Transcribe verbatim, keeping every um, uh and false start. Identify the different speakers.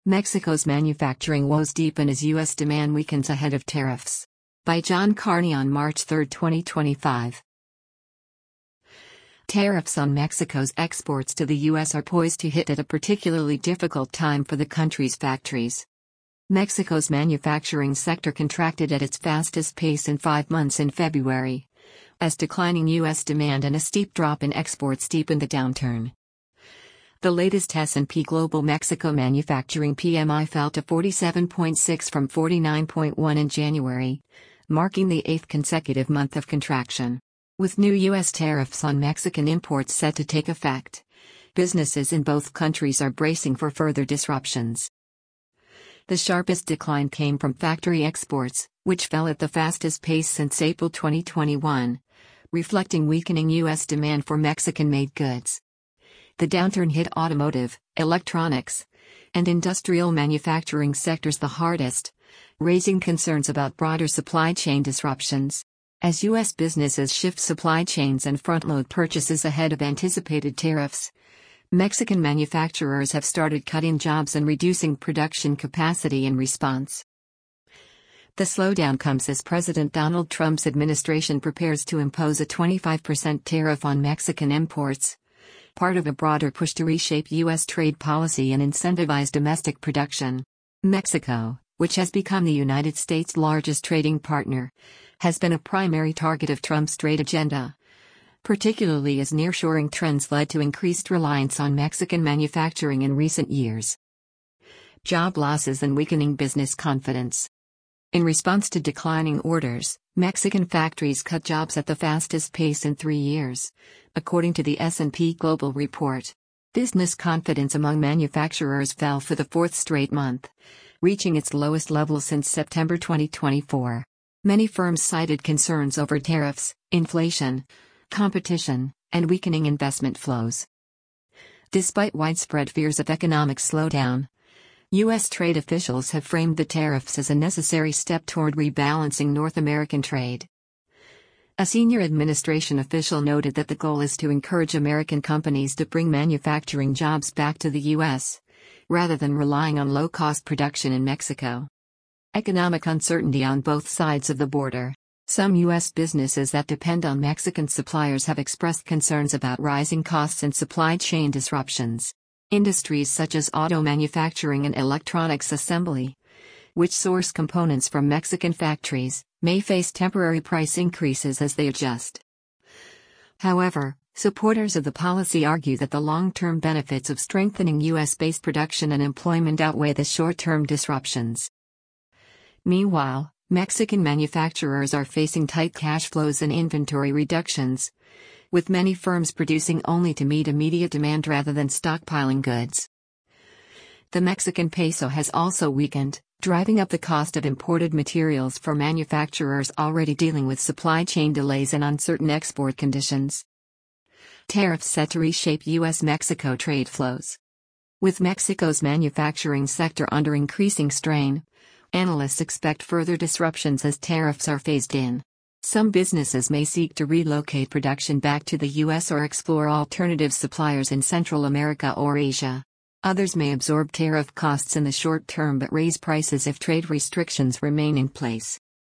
Speaker 1: Mexico's manufacturing woes deepen as U S demand weakens ahead of tariffs. By John Carney on March third, twenty twenty-five. Tariffs on Mexico's exports to the U S are poised to hit at a particularly difficult time for the country's factories. Mexico's manufacturing sector contracted at its fastest pace in five months in February, as declining U S demand and a steep drop in exports deepened the downturn. The latest S and P Global Mexico Manufacturing P M I fell to forty-seven point six from forty-nine point one in January, marking the eighth consecutive month of contraction. With new U S tariffs on Mexican imports set to take effect, businesses in both countries are bracing for further disruptions. The sharpest decline came from factory exports, which fell at the fastest pace since April twenty twenty-one, reflecting weakening U S demand for Mexican-made goods. The downturn hit automotive, electronics, and industrial manufacturing sectors the hardest, raising concerns about broader supply chain disruptions. As U S businesses shift supply chains and front-load purchases ahead of anticipated tariffs, Mexican manufacturers have started cutting jobs and reducing production capacity in response. The slowdown comes as President Donald Trump's administration prepares to impose a twenty-five percent tariff on Mexican imports, part of a broader push to reshape U S trade policy and incentivize domestic production. Mexico, which has become the United States' largest trading partner, has been a primary target of Trump's trade agenda, particularly as nearshoring trends led to increased reliance on Mexican manufacturing in recent years. Job losses and weakening business confidence. In response to declining orders, Mexican factories cut jobs at the fastest pace in three years, according to the S and P Global report. Business confidence among manufacturers fell for the fourth straight month, reaching its lowest level since September twenty twenty-four. Many firms cited concerns over tariffs, inflation, competition, and weakening investment flows. Despite widespread fears of economic slowdown, U S trade officials have framed the tariffs as a necessary step toward rebalancing North American trade. A senior administration official noted that the goal is to encourage American companies to bring manufacturing jobs back to the U S, rather than relying on low-cost production in Mexico. Economic uncertainty on both sides of the border. Some U S businesses that depend on Mexican suppliers have expressed concerns about rising costs and supply chain disruptions. Industries such as auto manufacturing and electronics assembly, which source components from Mexican factories, may face temporary price increases as they adjust. However, supporters of the policy argue that the long-term benefits of strengthening U S-based production and employment outweigh the short-term disruptions. Meanwhile, Mexican manufacturers are facing tight cash flows and inventory reductions, with many firms producing only to meet immediate demand rather than stockpiling goods. The Mexican peso has also weakened, driving up the cost of imported materials for manufacturers already dealing with supply chain delays and uncertain export conditions. Tariffs set to reshape U S-Mexico trade flows. With Mexico's manufacturing sector under increasing strain, analysts expect further disruptions as tariffs are phased in. Some businesses may seek to relocate production back to the U S or explore alternative suppliers in Central America or Asia. Others may absorb tariff costs in the short term but raise prices if trade restrictions remain in place.